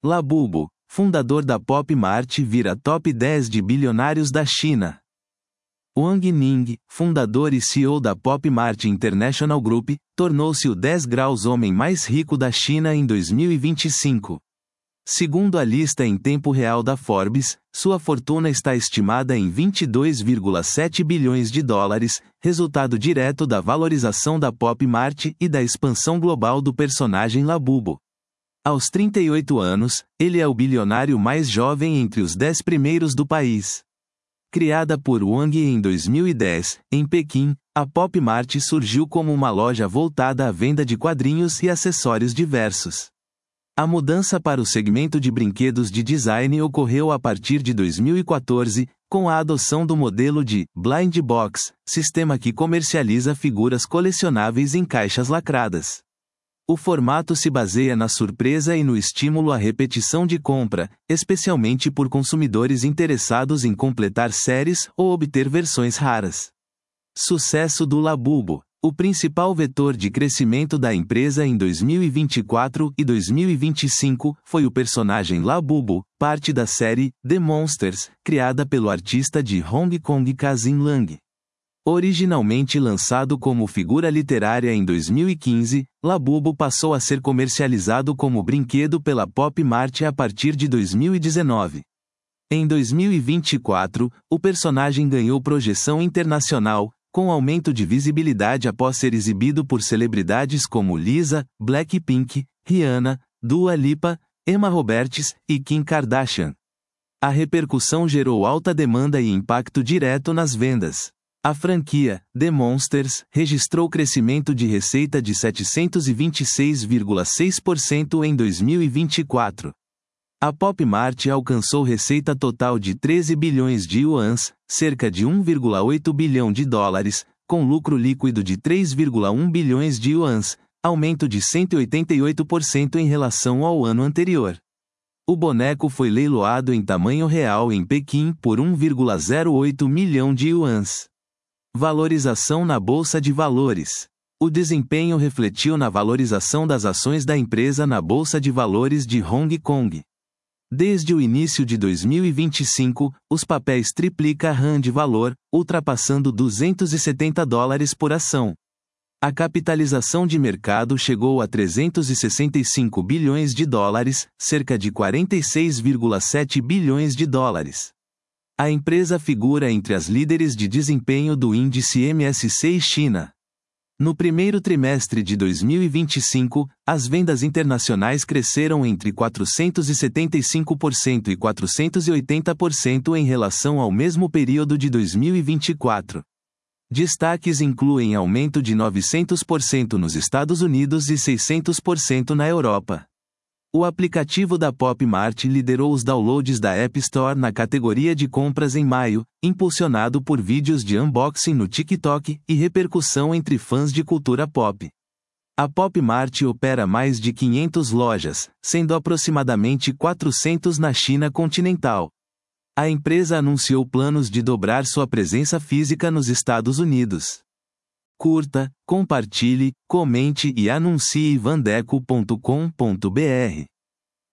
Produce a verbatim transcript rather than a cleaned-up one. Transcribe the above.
Labubu, fundador da Pop Mart, vira top dez de bilionários da China. Wang Ning, fundador e C E O da Pop Mart International Group, tornou-se o dez graus homem mais rico da China em dois mil e vinte e cinco. Segundo a lista em tempo real da Forbes, sua fortuna está estimada em vinte e dois vírgula sete bilhões de dólares, resultado direto da valorização da Pop Mart e da expansão global do personagem Labubu. Aos trinta e oito anos, ele é o bilionário mais jovem entre os dez primeiros do país. Criada por Wang em dois mil e dez, em Pequim, a Pop Mart surgiu como uma loja voltada à venda de quadrinhos e acessórios diversos. A mudança para o segmento de brinquedos de design ocorreu a partir de dois mil e quatorze, com a adoção do modelo de Blind Box, sistema que comercializa figuras colecionáveis em caixas lacradas. O formato se baseia na surpresa e no estímulo à repetição de compra, especialmente por consumidores interessados em completar séries ou obter versões raras. Sucesso do Labubu. O principal vetor de crescimento da empresa em dois mil e vinte e quatro e dois mil e vinte e cinco foi o personagem Labubu, parte da série The Monsters, criada pelo artista de Hong Kong Kazin Lang. Originalmente lançado como figura literária em dois mil e quinze, Labubu passou a ser comercializado como brinquedo pela Pop Mart a partir de dois mil e dezenove. Em dois mil e vinte e quatro, o personagem ganhou projeção internacional, com aumento de visibilidade após ser exibido por celebridades como Lisa, Blackpink, Rihanna, Dua Lipa, Emma Roberts e Kim Kardashian. A repercussão gerou alta demanda e impacto direto nas vendas. A franquia, The Monsters, registrou crescimento de receita de setecentos e vinte e seis vírgula seis por cento em dois mil e vinte e quatro. A Pop Mart alcançou receita total de treze bilhões de yuans, cerca de um vírgula oito bilhão de dólares, com lucro líquido de três vírgula um bilhões de yuans, aumento de cento e oitenta e oito por cento em relação ao ano anterior. O boneco foi leiloado em tamanho real em Pequim por um vírgula zero oito milhão de yuans. Valorização na Bolsa de Valores. O desempenho refletiu na valorização das ações da empresa na Bolsa de Valores de Hong Kong. Desde o início de dois mil e vinte e cinco, os papéis triplicam de valor, ultrapassando duzentos e setenta dólares por ação. A capitalização de mercado chegou a trezentos e sessenta e cinco bilhões de dólares, cerca de quarenta e seis vírgula sete bilhões de dólares. A empresa figura entre as líderes de desempenho do índice M S C I China. No primeiro trimestre de dois mil e vinte e cinco, as vendas internacionais cresceram entre quatrocentos e setenta e cinco por cento e quatrocentos e oitenta por cento em relação ao mesmo período de dois mil e vinte e quatro. Destaques incluem aumento de novecentos por cento nos Estados Unidos e seiscentos por cento na Europa. O aplicativo da Pop Mart liderou os downloads da App Store na categoria de compras em maio, impulsionado por vídeos de unboxing no TikTok e repercussão entre fãs de cultura pop. A Pop Mart opera mais de quinhentas lojas, sendo aproximadamente quatrocentas na China continental. A empresa anunciou planos de dobrar sua presença física nos Estados Unidos. Curta, compartilhe, comente e anuncie vandeco ponto com ponto br.